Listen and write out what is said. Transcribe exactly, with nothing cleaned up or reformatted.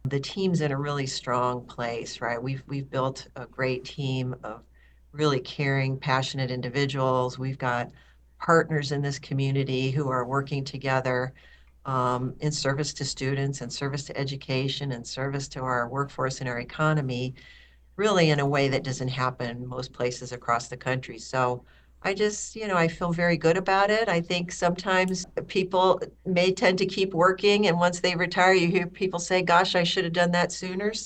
The team's in a really strong place, right? We've we've built a great team of really caring, passionate individuals. We've got partners in this community who are working together um, in service to students and service to education and service to our workforce and our economy, really in a way that doesn't happen most places across the country. So I just, you know, I feel very good about it. I think sometimes people may tend to keep working, and once they retire, you hear people say, "Gosh, I should have done that sooner."